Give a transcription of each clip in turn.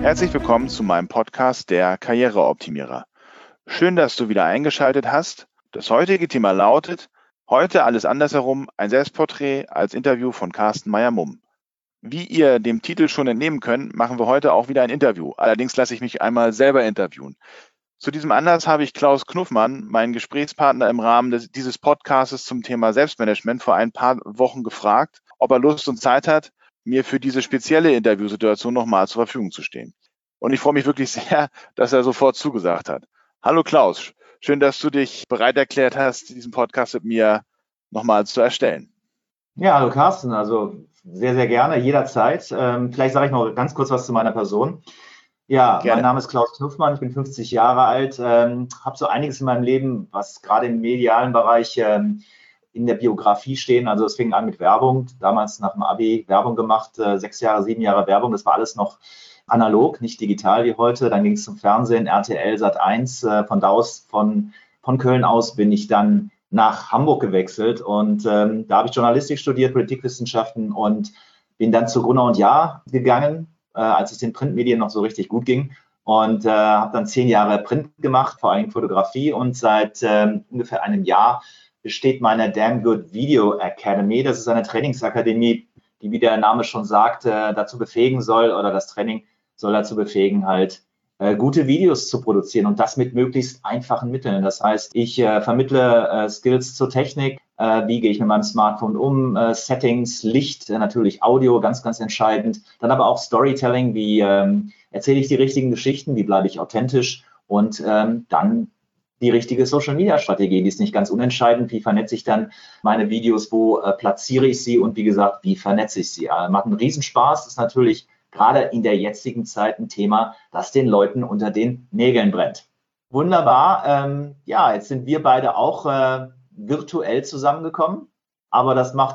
Herzlich willkommen zu meinem Podcast Der Karriereoptimierer. Schön, dass du wieder eingeschaltet hast. Das heutige Thema lautet: Heute alles andersherum, ein Selbstporträt als Interview von Carsten Meyer-Mumm. Wie ihr dem Titel schon entnehmen könnt, machen wir heute auch wieder ein Interview. Allerdings lasse ich mich einmal selber interviewen. Zu diesem Anlass habe ich Klaus Knuffmann, meinen Gesprächspartner im Rahmen dieses Podcasts zum Thema Selbstmanagement, vor ein paar Wochen gefragt, ob er Lust und Zeit hat, mir für diese spezielle Interviewsituation nochmal zur Verfügung zu stehen. Und ich freue mich wirklich sehr, dass er sofort zugesagt hat. Hallo Klaus, schön, dass du dich bereit erklärt hast, diesen Podcast mit mir nochmal zu erstellen. Ja, hallo Carsten, also sehr, sehr gerne, jederzeit. Vielleicht sage ich noch ganz kurz was zu meiner Person. Ja, Gerne. Mein Name ist Klaus Knuffmann, ich bin 50 Jahre alt, habe so einiges in meinem Leben, was gerade im medialen Bereich in der Biografie stehen. Also es fing an mit Werbung, damals nach dem Abi Werbung gemacht, 6 Jahre, 7 Jahre Werbung, das war alles noch analog, nicht digital wie heute. Dann ging es zum Fernsehen, RTL, Sat.1, von da aus, von Köln aus bin ich dann nach Hamburg gewechselt und da habe ich Journalistik studiert, Politikwissenschaften und bin dann zu Gruner und Jahr gegangen, als es den Printmedien noch so richtig gut ging und habe dann 10 Jahre Print gemacht, vor allem Fotografie, und seit ungefähr einem Jahr besteht meine Damn Good Video Academy. Das ist eine Trainingsakademie, die, wie der Name schon sagt, dazu befähigen soll, oder das Training soll dazu befähigen, halt gute Videos zu produzieren und das mit möglichst einfachen Mitteln. Das heißt, ich vermittle Skills zur Technik, wie gehe ich mit meinem Smartphone um, Settings, Licht, natürlich Audio, ganz, ganz entscheidend. Dann aber auch Storytelling, wie erzähle ich die richtigen Geschichten, wie bleibe ich authentisch, und dann die richtige Social-Media-Strategie, die ist nicht ganz unentscheidend. Wie vernetze ich dann meine Videos, wo platziere ich sie und wie gesagt, wie vernetze ich sie? Macht einen Riesenspaß, ist natürlich gerade in der jetzigen Zeit ein Thema, das den Leuten unter den Nägeln brennt. Wunderbar. Ja, jetzt sind wir beide auch virtuell zusammengekommen, aber das tut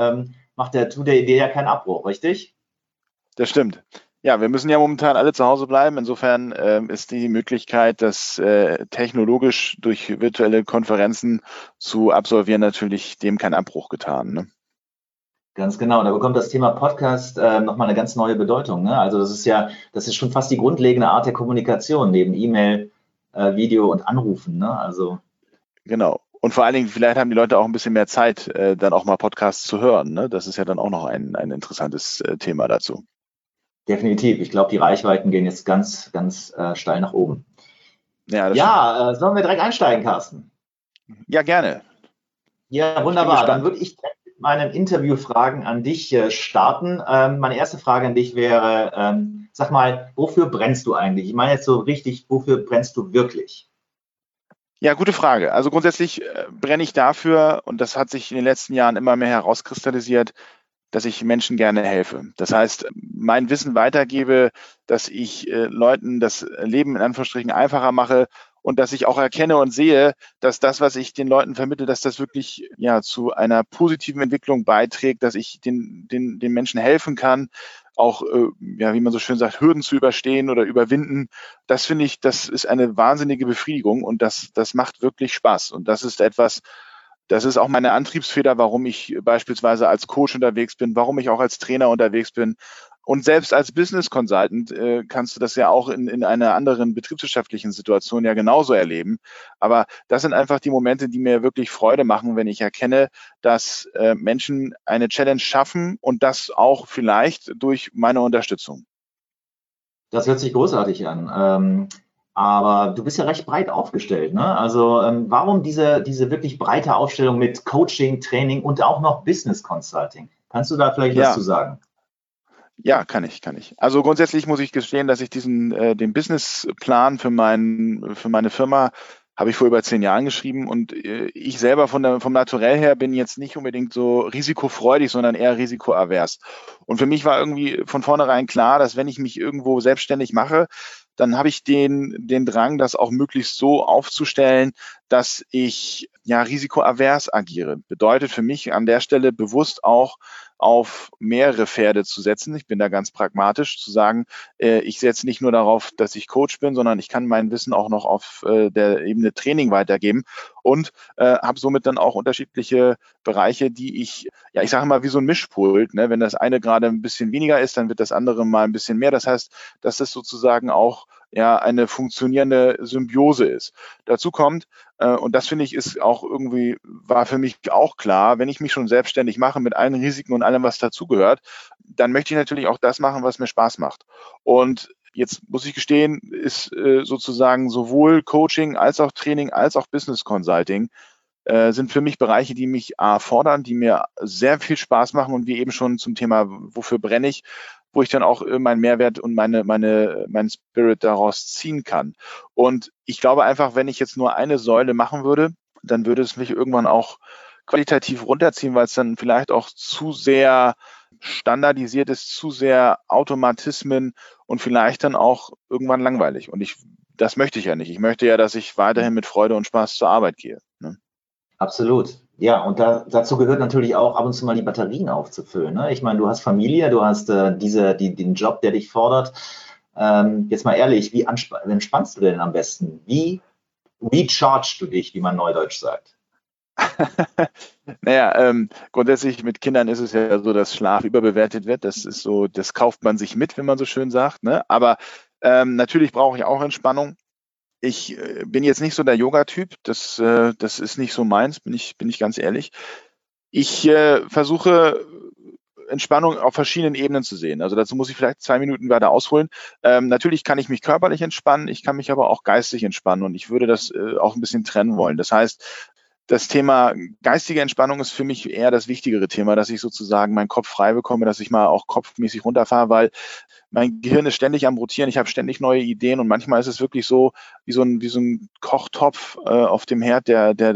der Idee ja keinen Abbruch, richtig? Das stimmt. Ja, wir müssen ja momentan alle zu Hause bleiben. Insofern ist die Möglichkeit, das technologisch durch virtuelle Konferenzen zu absolvieren, natürlich dem kein Abbruch getan. Ne? Ganz genau, da bekommt das Thema Podcast nochmal eine ganz neue Bedeutung. Ne? Also das ist schon fast die grundlegende Art der Kommunikation, neben E-Mail, Video und Anrufen. Ne? Also Genau. Und vor allen Dingen, vielleicht haben die Leute auch ein bisschen mehr Zeit, dann auch mal Podcasts zu hören. Ne? Das ist ja dann auch noch ein interessantes Thema dazu. definitiv. Ich glaube, die Reichweiten gehen jetzt ganz, ganz steil nach oben. Ja, das stimmt. Sollen wir direkt einsteigen, Carsten? Ja, gerne. Ja, wunderbar. Dann würde ich direkt mit meinen Interviewfragen an dich starten. Meine erste Frage an dich wäre, sag mal, wofür brennst du eigentlich? Ich meine jetzt so richtig, wofür brennst du wirklich? Ja, gute Frage. Also grundsätzlich brenne ich dafür, und das hat sich in den letzten Jahren immer mehr herauskristallisiert, dass ich Menschen gerne helfe. Das heißt, mein Wissen weitergebe, dass ich Leuten das Leben in Anführungsstrichen einfacher mache und dass ich auch erkenne und sehe, dass das, was ich den Leuten vermittle, dass das wirklich ja zu einer positiven Entwicklung beiträgt, dass ich den Menschen helfen kann, auch, ja, wie man so schön sagt, Hürden zu überstehen oder überwinden. Das finde ich, das ist eine wahnsinnige Befriedigung, und das macht wirklich Spaß. Und das ist etwas, das ist auch meine Antriebsfeder, warum ich beispielsweise als Coach unterwegs bin, warum ich auch als Trainer unterwegs bin. Und selbst als Business Consultant kannst du das ja auch in einer anderen betriebswirtschaftlichen Situation ja genauso erleben. Aber das sind einfach die Momente, die mir wirklich Freude machen, wenn ich erkenne, dass Menschen eine Challenge schaffen, und das auch vielleicht durch meine Unterstützung. Das hört sich großartig an. Aber du bist ja recht breit aufgestellt, ne? Also warum diese wirklich breite Aufstellung mit Coaching, Training und auch noch Business Consulting? Kannst du da vielleicht was Ja, zu sagen? ja, kann ich. Also grundsätzlich muss ich gestehen, dass ich den Businessplan für meine Firma habe ich vor über 10 Jahren geschrieben, und ich selber vom Naturell her bin jetzt nicht unbedingt so risikofreudig, sondern eher risikoavers. Und für mich war irgendwie von vornherein klar, dass wenn ich mich irgendwo selbstständig mache, dann habe ich den Drang, das auch möglichst so aufzustellen, dass ich ja risikoavers agiere. Bedeutet für mich an der Stelle bewusst auch auf mehrere Pferde zu setzen. Ich bin da ganz pragmatisch, zu sagen, ich setze nicht nur darauf, dass ich Coach bin, sondern ich kann mein Wissen auch noch auf der Ebene Training weitergeben und habe somit dann auch unterschiedliche Bereiche, die ich sage mal, wie so ein Mischpult. Ne? Wenn das eine gerade ein bisschen weniger ist, dann wird das andere mal ein bisschen mehr. Das heißt, dass das sozusagen auch eine funktionierende Symbiose ist. Dazu kommt, und das finde ich ist auch irgendwie, war für mich auch klar, wenn ich mich schon selbstständig mache mit allen Risiken und allem, was dazugehört, dann möchte ich natürlich auch das machen, was mir Spaß macht. Und jetzt muss ich gestehen, ist sozusagen sowohl Coaching als auch Training als auch Business Consulting sind für mich Bereiche, die mich fordern, die mir sehr viel Spaß machen und wie eben schon zum Thema, wofür brenne ich, wo ich dann auch meinen Mehrwert und meinen Spirit daraus ziehen kann. Und ich glaube einfach, wenn ich jetzt nur eine Säule machen würde, dann würde es mich irgendwann auch qualitativ runterziehen, weil es dann vielleicht auch zu sehr standardisiert ist, zu sehr Automatismen und vielleicht dann auch irgendwann langweilig. Und das möchte ich ja nicht. Ich möchte ja, dass ich weiterhin mit Freude und Spaß zur Arbeit gehe. Ne? Absolut. Ja, und dazu gehört natürlich auch ab und zu mal die Batterien aufzufüllen. Ne? Ich meine, du hast Familie, du hast den Job, der dich fordert. Jetzt mal ehrlich, wie entspannst du denn am besten? Wie rechargest du dich, wie man neudeutsch sagt? Grundsätzlich mit Kindern ist es ja so, dass Schlaf überbewertet wird. Das ist so, das kauft man sich mit, wenn man so schön sagt. Ne? Aber natürlich brauche ich auch Entspannung. Ich bin jetzt nicht so der Yoga-Typ. Das ist nicht so meins, bin ich ganz ehrlich. Ich versuche Entspannung auf verschiedenen Ebenen zu sehen. Also dazu muss ich vielleicht 2 Minuten weiter ausholen. Natürlich kann ich mich körperlich entspannen, ich kann mich aber auch geistig entspannen und ich würde das auch ein bisschen trennen wollen. Das heißt, das Thema geistige Entspannung ist für mich eher das wichtigere Thema, dass ich sozusagen meinen Kopf frei bekomme, dass ich mal auch kopfmäßig runterfahre, weil mein Gehirn ist ständig am Rotieren, ich habe ständig neue Ideen und manchmal ist es wirklich so wie so ein Kochtopf auf dem Herd,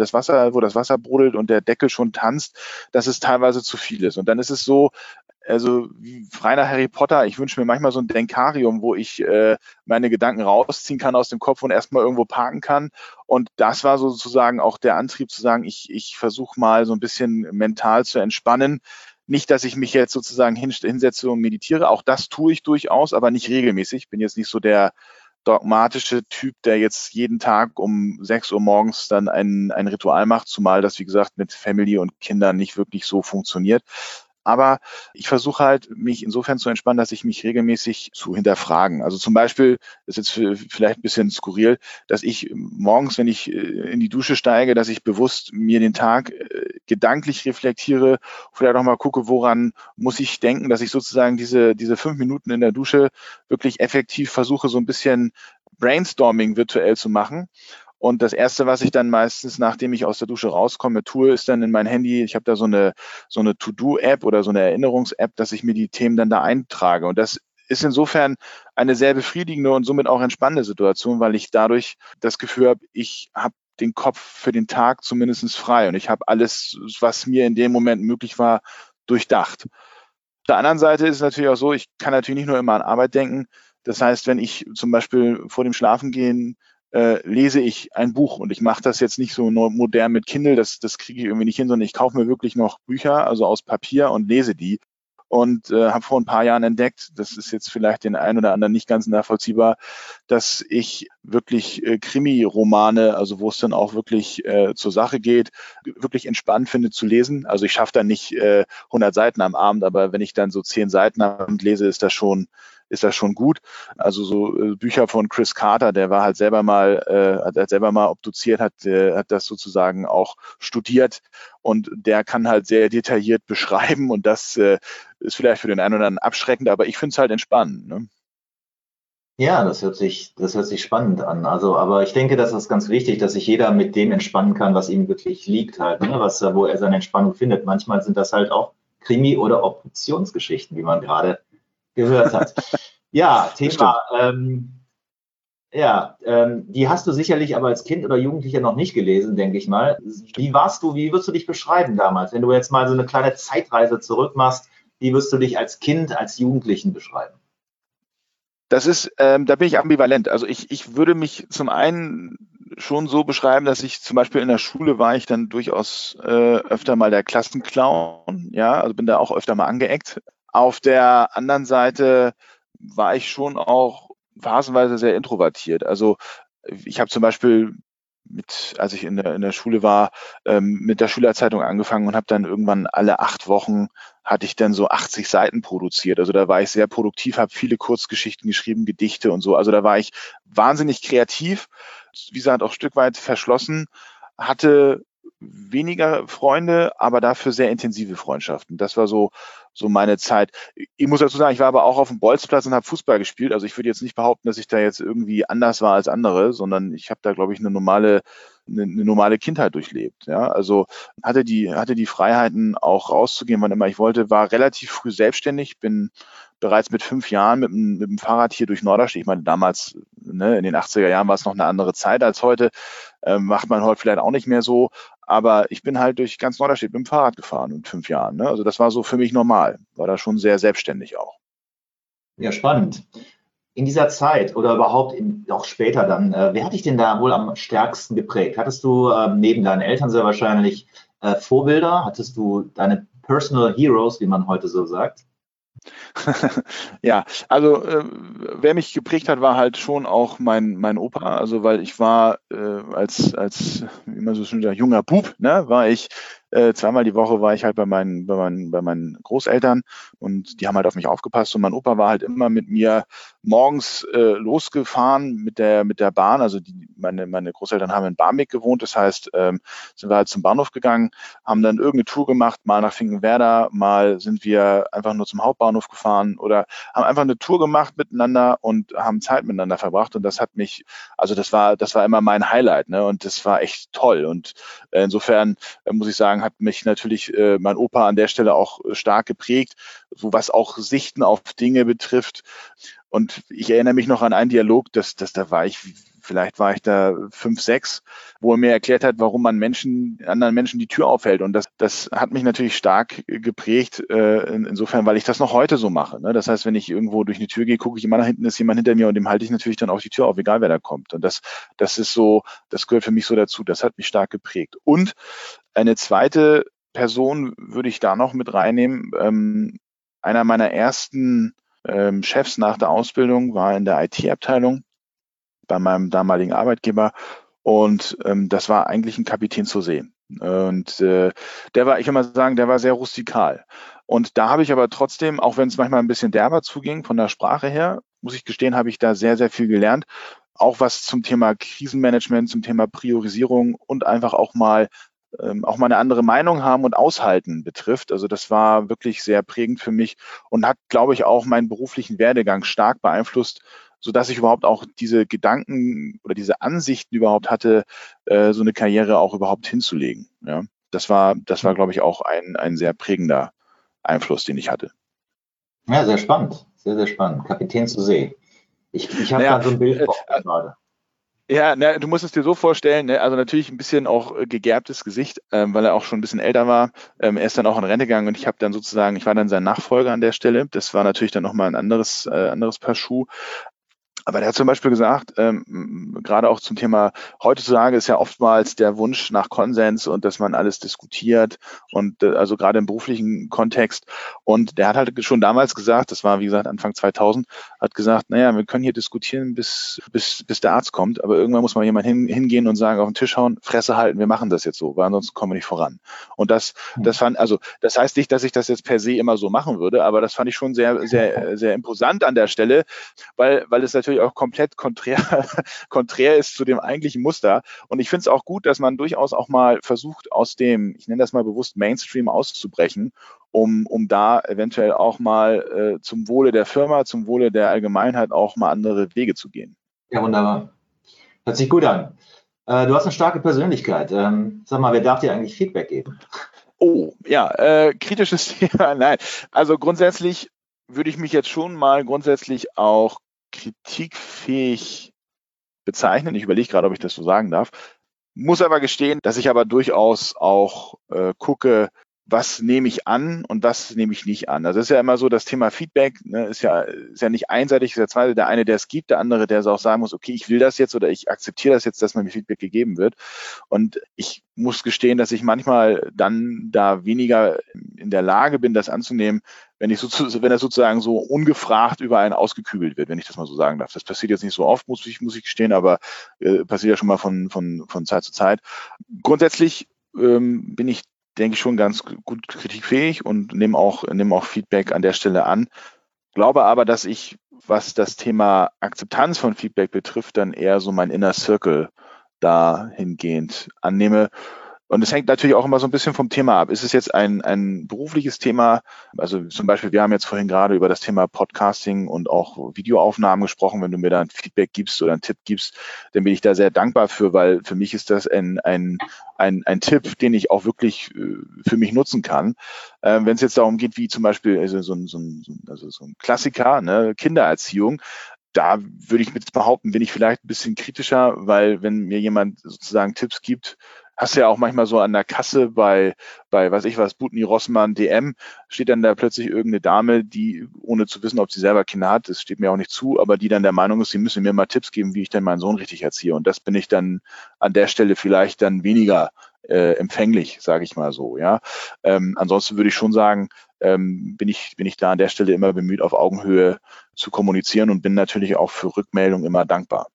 wo das Wasser brodelt und der Deckel schon tanzt, dass es teilweise zu viel ist. Und dann ist es so, also frei nach Harry Potter, ich wünsche mir manchmal so ein Denkarium, wo ich meine Gedanken rausziehen kann aus dem Kopf und erstmal irgendwo parken kann. Und das war sozusagen auch der Antrieb zu sagen, ich versuche mal so ein bisschen mental zu entspannen. Nicht, dass ich mich jetzt sozusagen hinsetze und meditiere, auch das tue ich durchaus, aber nicht regelmäßig. Ich bin jetzt nicht so der dogmatische Typ, der jetzt jeden Tag um 6 Uhr morgens dann ein Ritual macht, zumal das, wie gesagt, mit Family und Kindern nicht wirklich so funktioniert. Aber ich versuche halt, mich insofern zu entspannen, dass ich mich regelmäßig zu hinterfragen. Also zum Beispiel, das ist jetzt vielleicht ein bisschen skurril, dass ich morgens, wenn ich in die Dusche steige, dass ich bewusst mir den Tag gedanklich reflektiere, vielleicht auch mal gucke, woran muss ich denken, dass ich sozusagen diese 5 Minuten in der Dusche wirklich effektiv versuche, so ein bisschen Brainstorming virtuell zu machen. Und das Erste, was ich dann meistens, nachdem ich aus der Dusche rauskomme, tue, ist dann in mein Handy, ich habe da so eine To-Do-App oder so eine Erinnerungs-App, dass ich mir die Themen dann da eintrage. Und das ist insofern eine sehr befriedigende und somit auch entspannende Situation, weil ich dadurch das Gefühl habe, ich habe den Kopf für den Tag zumindest frei und ich habe alles, was mir in dem Moment möglich war, durchdacht. Auf der anderen Seite ist es natürlich auch so, ich kann natürlich nicht nur immer an Arbeit denken. Das heißt, wenn ich zum Beispiel vor dem Schlafengehen lese ich ein Buch und ich mache das jetzt nicht so modern mit Kindle, das kriege ich irgendwie nicht hin, sondern ich kaufe mir wirklich noch Bücher, also aus Papier und lese die und habe vor ein paar Jahren entdeckt, das ist jetzt vielleicht den einen oder anderen nicht ganz nachvollziehbar, dass ich wirklich Krimi-Romane, also wo es dann auch wirklich zur Sache geht, wirklich entspannt finde zu lesen. Also ich schaffe dann nicht 100 Seiten am Abend, aber wenn ich dann so 10 Seiten am Abend lese, ist das schon gut. Also so Bücher von Chris Carter, der war halt selber mal, hat selber mal obduziert, hat das sozusagen auch studiert und der kann halt sehr detailliert beschreiben und das ist vielleicht für den einen oder anderen abschreckend, aber ich finde es halt entspannend. Ne? Ja, das hört sich spannend an. Also, aber ich denke, das ist ganz wichtig, dass sich jeder mit dem entspannen kann, was ihm wirklich liegt halt, ne? Wo er seine Entspannung findet. Manchmal sind das halt auch Krimi- oder Obduktionsgeschichten, wie man gerade gehört hat. Ja, Thema, die hast du sicherlich aber als Kind oder Jugendlicher noch nicht gelesen, denke ich mal. Wie würdest du dich beschreiben damals? Wenn du jetzt mal so eine kleine Zeitreise zurück machst, wie wirst du dich als Kind, als Jugendlichen beschreiben? Das ist, da bin ich ambivalent. Also ich würde mich zum einen schon so beschreiben, dass ich zum Beispiel in der Schule war ich dann durchaus öfter mal der Klassenclown, ja, also bin da auch öfter mal angeeckt. Auf der anderen Seite war ich schon auch phasenweise sehr introvertiert. Also ich habe zum Beispiel als ich in der Schule war, mit der Schülerzeitung angefangen und habe dann irgendwann alle 8 Wochen hatte ich dann so 80 Seiten produziert. Also da war ich sehr produktiv, habe viele Kurzgeschichten geschrieben, Gedichte und so. Also da war ich wahnsinnig kreativ, wie gesagt, auch ein Stück weit verschlossen, hatte weniger Freunde, aber dafür sehr intensive Freundschaften. Das war so meine Zeit. Ich muss dazu sagen, ich war aber auch auf dem Bolzplatz und habe Fußball gespielt. Also ich würde jetzt nicht behaupten, dass ich da jetzt irgendwie anders war als andere, sondern ich habe da, glaube ich, eine normale Kindheit durchlebt. Ja, also hatte die Freiheiten auch rauszugehen, wann immer ich wollte, war relativ früh selbstständig, bin bereits mit 5 Jahren mit dem Fahrrad hier durch Norderstedt. Ich meine, damals, ne, in den 80er Jahren war es noch eine andere Zeit als heute. Macht man heute vielleicht auch nicht mehr so. Aber ich bin halt durch ganz Norderstedt mit dem Fahrrad gefahren mit 5 Jahren. Ne? Also das war so für mich normal. War da schon sehr selbstständig auch. Ja, spannend. In dieser Zeit oder überhaupt auch später dann, wer hat dich denn da wohl am stärksten geprägt? Hattest du neben deinen Eltern sehr wahrscheinlich Vorbilder? Hattest du deine Personal Heroes, wie man heute so sagt? Ja, also wer mich geprägt hat, war halt schon auch mein Opa. Also weil ich war als wie man so schön sagt, junger Bub, ne, war ich zweimal die Woche war ich halt bei meinen Großeltern und die haben halt auf mich aufgepasst und mein Opa war halt immer mit mir morgens losgefahren mit der Bahn. Also meine Großeltern haben in Barmbek gewohnt, das heißt sind wir halt zum Bahnhof gegangen, haben dann irgendeine Tour gemacht, mal nach Finkenwerder, mal sind wir einfach nur zum Hauptbahnhof gefahren oder haben einfach eine Tour gemacht miteinander und haben Zeit miteinander verbracht und das hat mich, also das war immer mein Highlight, ne? Und das war echt toll und insofern muss ich sagen, hat mich natürlich mein Opa an der Stelle auch stark geprägt, so was auch Sichten auf Dinge betrifft. Und ich erinnere mich noch an einen Dialog, vielleicht war ich da 5, 6, wo er mir erklärt hat, warum man anderen Menschen die Tür aufhält. Und das hat mich natürlich stark geprägt, insofern, weil ich das noch heute so mache. Ne? Das heißt, wenn ich irgendwo durch eine Tür gehe, gucke ich immer nach hinten, ist jemand hinter mir und dem halte ich natürlich dann auch die Tür auf, egal wer da kommt. Und das ist so, das gehört für mich so dazu. Das hat mich stark geprägt. Und eine zweite Person würde ich da noch mit reinnehmen. Einer meiner ersten Chefs nach der Ausbildung war in der IT-Abteilung bei meinem damaligen Arbeitgeber und das war eigentlich ein Kapitän zur See. Und ich will mal sagen, der war sehr rustikal. Und da habe ich aber trotzdem, auch wenn es manchmal ein bisschen derber zuging von der Sprache her, muss ich gestehen, habe ich da sehr, sehr viel gelernt. Auch was zum Thema Krisenmanagement, zum Thema Priorisierung und einfach auch mal eine andere Meinung haben und aushalten betrifft. Also das war wirklich sehr prägend für mich und hat, glaube ich, auch meinen beruflichen Werdegang stark beeinflusst, so dass ich überhaupt auch diese Gedanken oder diese Ansichten überhaupt hatte, so eine Karriere auch überhaupt hinzulegen. Ja, das war, glaube ich, auch ein sehr prägender Einfluss, den ich hatte. Ja, sehr spannend. Sehr, sehr spannend. Kapitän zur See. Ich habe Naja, da so ein Bild vor Augen gerade. ja, du musst es dir so vorstellen, ne? Also natürlich ein bisschen auch gegerbtes Gesicht, weil er auch schon ein bisschen älter war. Er ist dann auch in Rente gegangen und ich war dann sein Nachfolger an der Stelle. Das war natürlich dann nochmal ein anderes Paar Schuh. Aber der hat zum Beispiel gesagt, gerade auch zum Thema, heutzutage ist ja oftmals der Wunsch nach Konsens und dass man alles diskutiert und also gerade im beruflichen Kontext. Und der hat halt schon damals gesagt, das war wie gesagt Anfang 2000, hat gesagt, naja, wir können hier diskutieren, bis der Arzt kommt, aber irgendwann muss mal jemand hingehen und sagen, auf den Tisch hauen, Fresse halten, wir machen das jetzt so, weil ansonsten kommen wir nicht voran. Und das heißt nicht, dass ich das jetzt per se immer so machen würde, aber das fand ich schon sehr, sehr, sehr imposant an der Stelle, weil es natürlich auch komplett konträr ist zu dem eigentlichen Muster. Und ich finde es auch gut, dass man durchaus auch mal versucht, aus dem, ich nenne das mal bewusst Mainstream auszubrechen, um da eventuell auch mal zum Wohle der Firma, zum Wohle der Allgemeinheit auch mal andere Wege zu gehen. Ja, wunderbar. Hört sich gut an. Du hast eine starke Persönlichkeit. Sag mal, wer darf dir eigentlich Feedback geben? Oh, ja, kritisches Thema. Nein, also grundsätzlich würde ich mich jetzt schon mal grundsätzlich auch kritikfähig bezeichnen. Ich überlege gerade, ob ich das so sagen darf. Muss aber gestehen, dass ich aber durchaus auch gucke, was nehme ich an und was nehme ich nicht an. Also es ist ja immer so, das Thema Feedback, ne, ist ja nicht einseitig, ist ja zweite, der eine, der es gibt, der andere, der es auch sagen muss, okay, ich will das jetzt oder ich akzeptiere das jetzt, dass mir Feedback gegeben wird. Und ich muss gestehen, dass ich manchmal dann da weniger in der Lage bin, das anzunehmen, wenn das sozusagen so ungefragt über einen ausgekübelt wird, wenn ich das mal so sagen darf. Das passiert jetzt nicht so oft, muss ich gestehen, aber passiert ja schon mal von Zeit zu Zeit. Grundsätzlich bin ich, denke ich, schon ganz gut kritikfähig und nehme auch Feedback an der Stelle an. Glaube aber, dass ich, was das Thema Akzeptanz von Feedback betrifft, dann eher so mein Inner Circle dahingehend annehme. Und es hängt natürlich auch immer so ein bisschen vom Thema ab. Ist es jetzt ein berufliches Thema? Also zum Beispiel, wir haben jetzt vorhin gerade über das Thema Podcasting und auch Videoaufnahmen gesprochen. Wenn du mir da ein Feedback gibst oder einen Tipp gibst, dann bin ich da sehr dankbar für, weil für mich ist das ein Tipp, den ich auch wirklich für mich nutzen kann. Wenn es jetzt darum geht, wie zum Beispiel so ein Klassiker, ne, Kindererziehung, da würde ich jetzt behaupten, bin ich vielleicht ein bisschen kritischer, weil wenn mir jemand sozusagen Tipps gibt, hast du ja auch manchmal so an der Kasse bei weiß ich was, Butni, Rossmann, DM, steht dann da plötzlich irgendeine Dame, die, ohne zu wissen, ob sie selber Kinder hat, das steht mir auch nicht zu, aber die dann der Meinung ist, sie müsse mir mal Tipps geben, wie ich denn meinen Sohn richtig erziehe. Und das bin ich dann an der Stelle vielleicht dann weniger empfänglich, sage ich mal so, ja. Ansonsten würde ich schon sagen, bin ich da an der Stelle immer bemüht, auf Augenhöhe zu kommunizieren und bin natürlich auch für Rückmeldung immer dankbar.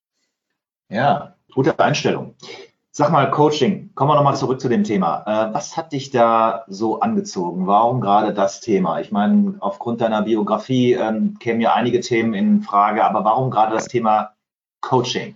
Ja, gute Einstellung. Sag mal, Coaching, kommen wir nochmal zurück zu dem Thema. Was hat dich da so angezogen? Warum gerade das Thema? Ich meine, aufgrund deiner Biografie kämen ja einige Themen in Frage, aber warum gerade das Thema Coaching?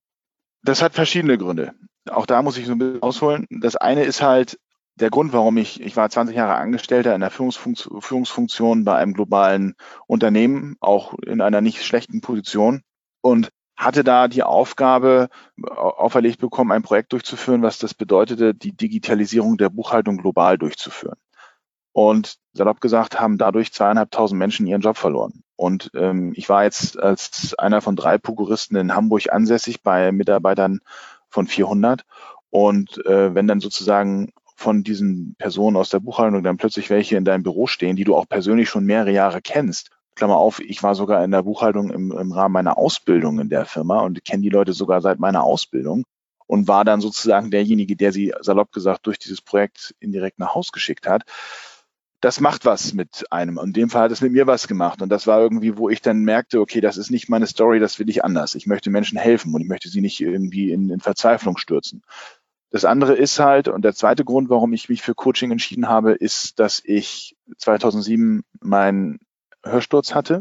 Das hat verschiedene Gründe. Auch da muss ich so ein bisschen ausholen. Das eine ist halt der Grund, warum ich war 20 Jahre Angestellter in der Führungsfunktion bei einem globalen Unternehmen, auch in einer nicht schlechten Position und hatte da die Aufgabe auferlegt bekommen, ein Projekt durchzuführen, was das bedeutete, die Digitalisierung der Buchhaltung global durchzuführen. Und salopp gesagt haben dadurch 2.500 Menschen ihren Job verloren. Und ich war jetzt als einer von 3 Prokuristen in Hamburg ansässig bei Mitarbeitern von 400. Und wenn dann sozusagen von diesen Personen aus der Buchhaltung dann plötzlich welche in deinem Büro stehen, die du auch persönlich schon mehrere Jahre kennst, Klammer auf, ich war sogar in der Buchhaltung im Rahmen meiner Ausbildung in der Firma und kenne die Leute sogar seit meiner Ausbildung und war dann sozusagen derjenige, der sie salopp gesagt durch dieses Projekt indirekt nach Haus geschickt hat. Das macht was mit einem. Und in dem Fall hat es mit mir was gemacht. Und das war irgendwie, wo ich dann merkte, okay, das ist nicht meine Story, das will ich anders. Ich möchte Menschen helfen und ich möchte sie nicht irgendwie in Verzweiflung stürzen. Das andere ist halt, und der zweite Grund, warum ich mich für Coaching entschieden habe, ist, dass ich 2007 meinen Hörsturz hatte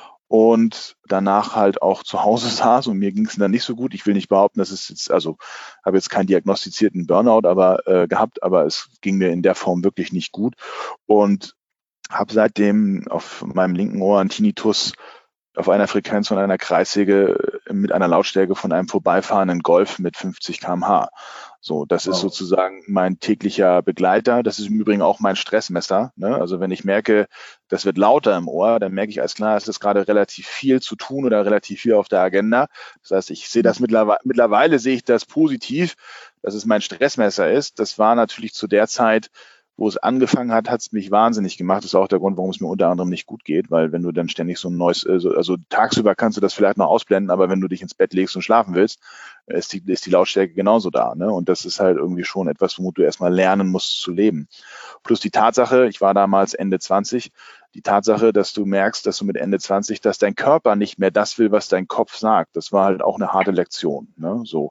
und danach halt auch zu Hause saß und mir ging es dann nicht so gut. Ich will nicht behaupten, dass es jetzt, also habe jetzt keinen diagnostizierten Burnout gehabt, aber es ging mir in der Form wirklich nicht gut und habe seitdem auf meinem linken Ohr einen Tinnitus auf einer Frequenz von einer Kreissäge mit einer Lautstärke von einem vorbeifahrenden Golf mit 50 km/h. So, das ist sozusagen mein täglicher Begleiter. Das ist im Übrigen auch mein Stressmesser. Ne? Also wenn ich merke, das wird lauter im Ohr, dann merke ich alles klar, es ist gerade relativ viel zu tun oder relativ viel auf der Agenda. Das heißt, ich sehe das mittlerweile sehe ich das positiv, dass es mein Stressmesser ist. Das war natürlich zu der Zeit, wo es angefangen hat, hat es mich wahnsinnig gemacht. Das ist auch der Grund, warum es mir unter anderem nicht gut geht, weil wenn du dann ständig so ein neues, also tagsüber kannst du das vielleicht noch ausblenden, aber wenn du dich ins Bett legst und schlafen willst, ist die Lautstärke genauso da. Ne? Und das ist halt irgendwie schon etwas, womit du erstmal lernen musst zu leben. Plus die Tatsache, ich war damals Ende 20, die Tatsache, dass du merkst, dass du mit Ende 20, dass dein Körper nicht mehr das will, was dein Kopf sagt. Das war halt auch eine harte Lektion. Ne? So,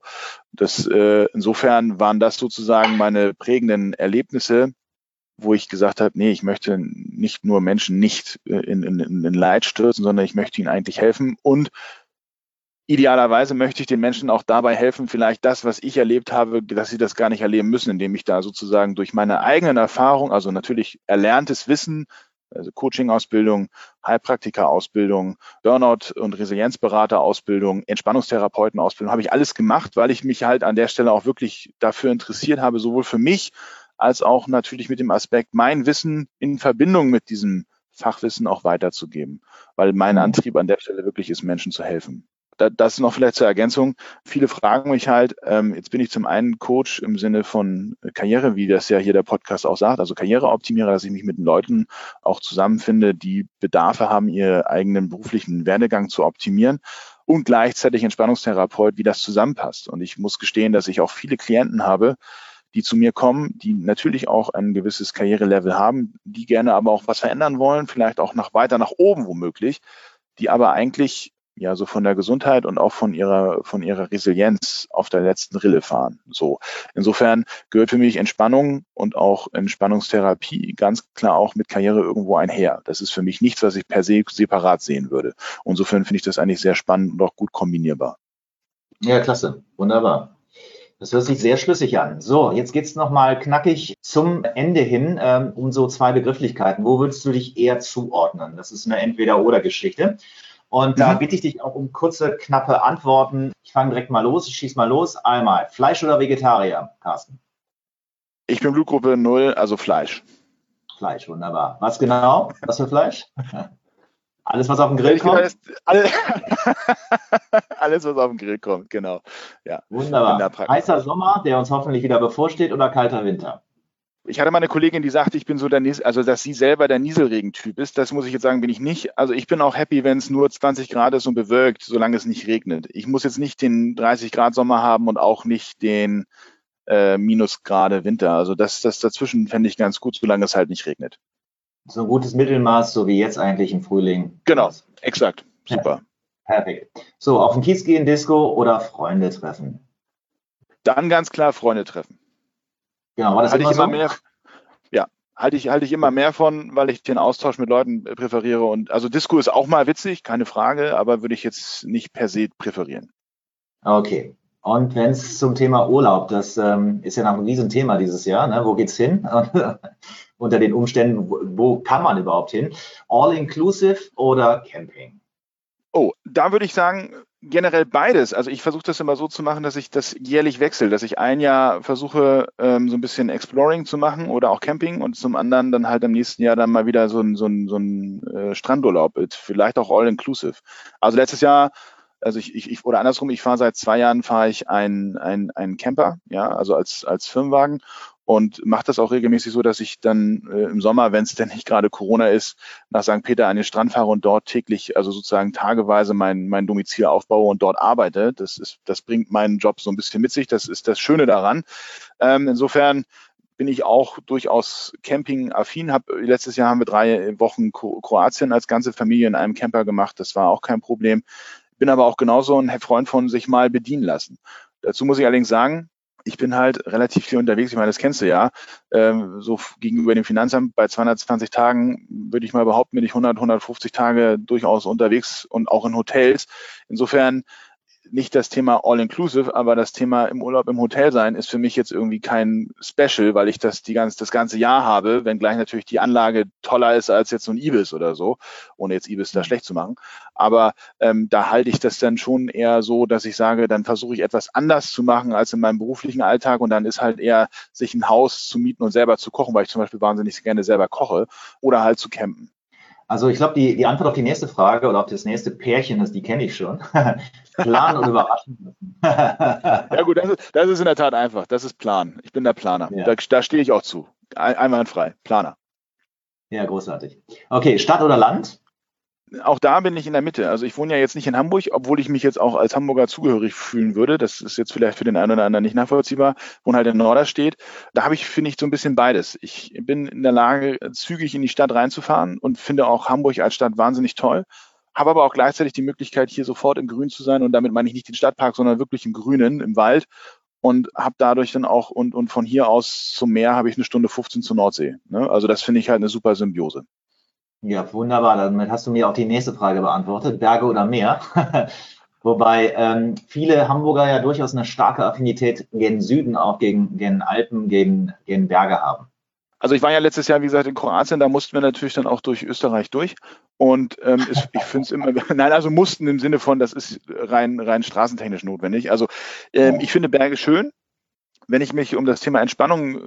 insofern waren das sozusagen meine prägenden Erlebnisse, wo ich gesagt habe, nee, ich möchte nicht nur Menschen nicht in Leid stürzen, sondern ich möchte ihnen eigentlich helfen und idealerweise möchte ich den Menschen auch dabei helfen, vielleicht das, was ich erlebt habe, dass sie das gar nicht erleben müssen, indem ich da sozusagen durch meine eigenen Erfahrungen, also natürlich erlerntes Wissen, also Coaching-Ausbildung, Heilpraktiker-Ausbildung, Burnout- und Resilienzberater-Ausbildung, Entspannungstherapeuten-Ausbildung, habe ich alles gemacht, weil ich mich halt an der Stelle auch wirklich dafür interessiert habe, sowohl für mich als auch natürlich mit dem Aspekt, mein Wissen in Verbindung mit diesem Fachwissen auch weiterzugeben, weil mein Antrieb an der Stelle wirklich ist, Menschen zu helfen. Das noch vielleicht zur Ergänzung. Viele fragen mich halt, jetzt bin ich zum einen Coach im Sinne von Karriere, wie das ja hier der Podcast auch sagt, also Karriereoptimierer, dass ich mich mit den Leuten auch zusammenfinde, die Bedarfe haben, ihren eigenen beruflichen Werdegang zu optimieren und gleichzeitig Entspannungstherapeut, wie das zusammenpasst. Und ich muss gestehen, dass ich auch viele Klienten habe, die zu mir kommen, die natürlich auch ein gewisses Karrierelevel haben, die gerne aber auch was verändern wollen, vielleicht auch weiter nach oben womöglich, die aber eigentlich ja so von der Gesundheit und auch von ihrer Resilienz auf der letzten Rille fahren. So. Insofern gehört für mich Entspannung und auch Entspannungstherapie ganz klar auch mit Karriere irgendwo einher. Das ist für mich nichts, was ich per se separat sehen würde. Insofern finde ich das eigentlich sehr spannend und auch gut kombinierbar. Ja, klasse. Wunderbar. Das hört sich sehr schlüssig an. So, jetzt geht's nochmal knackig zum Ende hin um so zwei Begrifflichkeiten. Wo würdest du dich eher zuordnen? Das ist eine Entweder-oder-Geschichte. Und da bitte ich dich auch um kurze, knappe Antworten. Ich fange direkt mal los, ich schieße mal los. Einmal, Fleisch oder Vegetarier, Carsten? Ich bin Blutgruppe 0, also Fleisch. Fleisch, wunderbar. Was genau? Was für Fleisch? Alles, was auf den Grill kommt? Alles, was auf den Grill kommt, genau. Ja, wunderbar. Heißer Sommer, der uns hoffentlich wieder bevorsteht, oder kalter Winter? Ich hatte mal eine Kollegin, die sagte, ich bin so dass sie selber der Nieselregentyp ist. Das muss ich jetzt sagen, bin ich nicht. Also ich bin auch happy, wenn es nur 20 Grad ist und bewölkt, solange es nicht regnet. Ich muss jetzt nicht den 30 Grad Sommer haben und auch nicht den Minusgrade Winter. Also das dazwischen fände ich ganz gut, solange es halt nicht regnet. So ein gutes Mittelmaß, so wie jetzt eigentlich im Frühling. Genau, exakt. Super. Perfekt. So, auf den Kiez gehen, Disco oder Freunde treffen? Dann ganz klar Freunde treffen. Genau, war das halte immer ich immer so? mehr, ja, halte ich immer mehr von, weil ich den Austausch mit Leuten präferiere. Und also Disco ist auch mal witzig, keine Frage, aber würde ich jetzt nicht per se präferieren. Okay. Und wenn es zum Thema Urlaub, das ist ja noch ein Riesenthema dieses Jahr, ne? Wo geht's hin? Unter den Umständen, wo kann man überhaupt hin? All-inclusive oder Camping? Oh, da würde ich sagen, generell beides. Also ich versuche das immer so zu machen, dass ich das jährlich wechsle, dass ich ein Jahr versuche, so ein bisschen Exploring zu machen oder auch Camping und zum anderen dann halt im nächsten Jahr dann mal wieder so ein Strandurlaub, vielleicht auch all-inclusive. Also letztes Jahr, also oder andersrum, ich fahre seit 2 Jahren, fahre ich einen Camper, ja, also als Firmenwagen und mache das auch regelmäßig so, dass ich dann im Sommer, wenn es denn nicht gerade Corona ist, nach St. Peter an den Strand fahre und dort täglich, also sozusagen tageweise mein Domizil aufbaue und dort arbeite. Das bringt meinen Job so ein bisschen mit sich. Das ist das Schöne daran. Insofern bin ich auch durchaus camping-affin. Letztes Jahr haben wir 3 Wochen Kroatien als ganze Familie in einem Camper gemacht. Das war auch kein Problem. Bin aber auch genauso ein Freund von sich mal bedienen lassen. Dazu muss ich allerdings sagen, ich bin halt relativ viel unterwegs. Ich meine, das kennst du ja. So gegenüber dem Finanzamt bei 220 Tagen würde ich mal behaupten, bin ich 150 Tage durchaus unterwegs und auch in Hotels. Insofern nicht das Thema All-Inclusive, aber das Thema im Urlaub im Hotel sein ist für mich jetzt irgendwie kein Special, weil ich das ganze Jahr habe, wenngleich natürlich die Anlage toller ist als jetzt so ein Ibis oder so, ohne jetzt Ibis da schlecht zu machen. Aber da halte ich das dann schon eher so, dass ich sage, dann versuche ich etwas anders zu machen als in meinem beruflichen Alltag und dann ist halt eher, sich ein Haus zu mieten und selber zu kochen, weil ich zum Beispiel wahnsinnig gerne selber koche oder halt zu campen. Also ich glaube, die Antwort auf die nächste Frage oder auf das nächste Pärchen, die kenne ich schon. Planen und überraschen müssen. Ja gut, das ist in der Tat einfach. Das ist Plan. Ich bin der Planer. Ja. Da stehe ich auch zu. Einwandfrei. Planer. Ja, großartig. Okay, Stadt oder Land? Auch da bin ich in der Mitte. Also ich wohne ja jetzt nicht in Hamburg, obwohl ich mich jetzt auch als Hamburger zugehörig fühlen würde. Das ist jetzt vielleicht für den einen oder anderen nicht nachvollziehbar. Wohne halt in Norderstedt. Da habe ich, finde ich, so ein bisschen beides. Ich bin in der Lage, zügig in die Stadt reinzufahren und finde auch Hamburg als Stadt wahnsinnig toll. Habe aber auch gleichzeitig die Möglichkeit, hier sofort im Grün zu sein. Und damit meine ich nicht den Stadtpark, sondern wirklich im Grünen, im Wald. Und habe dadurch dann auch, und von hier aus zum Meer habe ich 1 Stunde 15 zur Nordsee. Ne? Also das finde ich halt eine super Symbiose. Ja, wunderbar. Damit hast du mir auch die nächste Frage beantwortet. Berge oder Meer? Wobei viele Hamburger ja durchaus eine starke Affinität gen Süden, auch gegen Alpen, gegen Berge haben. Also ich war ja letztes Jahr, wie gesagt, in Kroatien, da mussten wir natürlich dann auch durch Österreich durch. Und ich finde es immer, nein, also mussten im Sinne von, das ist rein straßentechnisch notwendig. Also ich finde Berge schön. Wenn ich mich um das Thema Entspannung,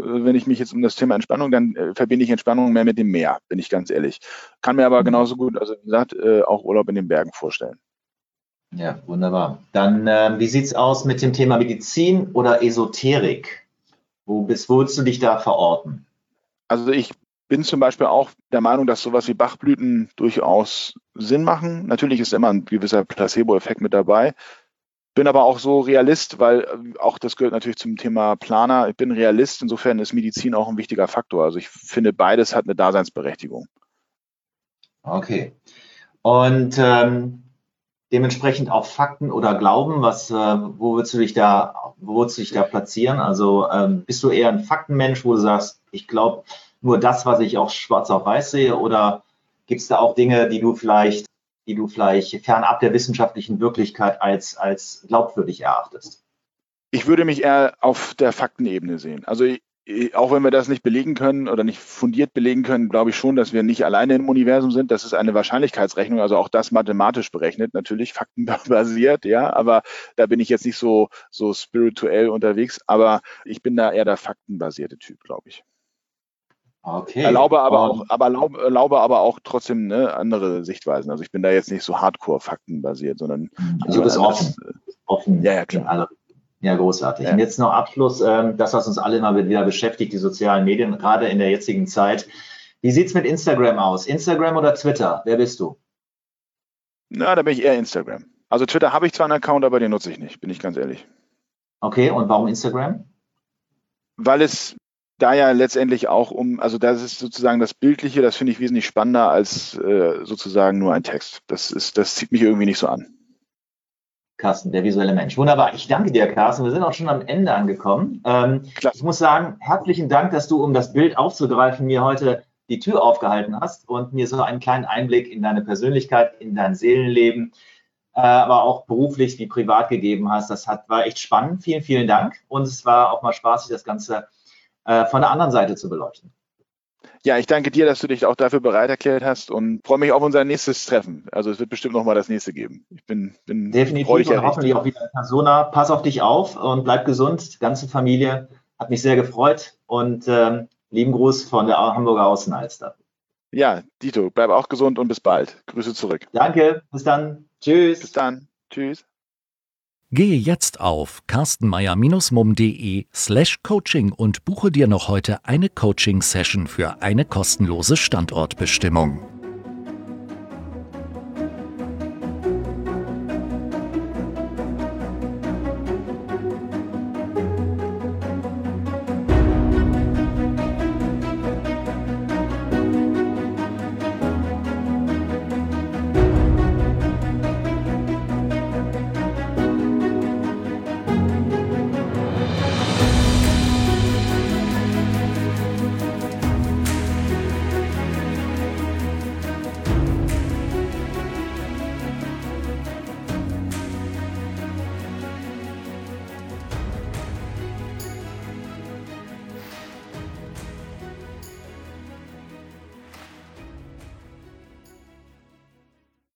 dann verbinde ich Entspannung mehr mit dem Meer, bin ich ganz ehrlich. Kann mir aber genauso gut, also wie gesagt, auch Urlaub in den Bergen vorstellen. Ja, wunderbar. Dann, wie sieht's aus mit dem Thema Medizin oder Esoterik? Wo willst du dich da verorten? Also ich bin zum Beispiel auch der Meinung, dass sowas wie Bachblüten durchaus Sinn machen. Natürlich ist immer ein gewisser Placebo-Effekt mit dabei. Bin aber auch so Realist, weil auch das gehört natürlich zum Thema Planer. Ich bin Realist, insofern ist Medizin auch ein wichtiger Faktor. Also ich finde, beides hat eine Daseinsberechtigung. Okay. Und dementsprechend auch Fakten oder Glauben, wo würdest du dich da platzieren? Also bist du eher ein Faktenmensch, wo du sagst, ich glaube nur das, was ich auch schwarz auf weiß sehe, oder gibt es da auch Dinge, die du vielleicht fernab der wissenschaftlichen Wirklichkeit als glaubwürdig erachtest? Ich würde mich eher auf der Faktenebene sehen. Also auch wenn wir das nicht belegen können oder nicht fundiert belegen können, glaube ich schon, dass wir nicht alleine im Universum sind. Das ist eine Wahrscheinlichkeitsrechnung, also auch das mathematisch berechnet, natürlich faktenbasiert, ja, aber da bin ich jetzt nicht so spirituell unterwegs, aber ich bin da eher der faktenbasierte Typ, glaube ich. Okay. Erlaube aber auch trotzdem andere Sichtweisen. Also ich bin da jetzt nicht so hardcore faktenbasiert, sondern also du bist offen ja, klar. Ja, großartig. Ja. Und jetzt noch Abschluss, das, was uns alle immer wieder beschäftigt, die sozialen Medien, gerade in der jetzigen Zeit. Wie sieht's mit Instagram aus? Instagram oder Twitter? Wer bist du? Na, da bin ich eher Instagram. Also Twitter habe ich zwar einen Account, aber den nutze ich nicht, bin ich ganz ehrlich. Okay, und warum Instagram? Weil es da ja letztendlich auch also das ist sozusagen das Bildliche, das finde ich wesentlich spannender als sozusagen nur ein Text. Das zieht mich irgendwie nicht so an. Carsten, der visuelle Mensch. Wunderbar. Ich danke dir, Carsten. Wir sind auch schon am Ende angekommen. Ich muss sagen, herzlichen Dank, dass du, um das Bild aufzugreifen, mir heute die Tür aufgehalten hast und mir so einen kleinen Einblick in deine Persönlichkeit, in dein Seelenleben, aber auch beruflich wie privat gegeben hast. War echt spannend. Vielen, vielen Dank. Und es war auch mal spaßig, das Ganze von der anderen Seite zu beleuchten. Ja, ich danke dir, dass du dich auch dafür bereit erklärt hast und freue mich auf unser nächstes Treffen. Also es wird bestimmt noch mal das nächste geben. Ich bin definitiv und hoffentlich auch wieder in Persona. Pass auf dich auf und bleib gesund. Die ganze Familie hat mich sehr gefreut und lieben Gruß von der Hamburger Außenalster. Ja, Dito, bleib auch gesund und bis bald. Grüße zurück. Danke, bis dann. Tschüss. Bis dann. Tschüss. Gehe jetzt auf carstenmeyer-mum.de/coaching und buche dir noch heute eine Coaching-Session für eine kostenlose Standortbestimmung.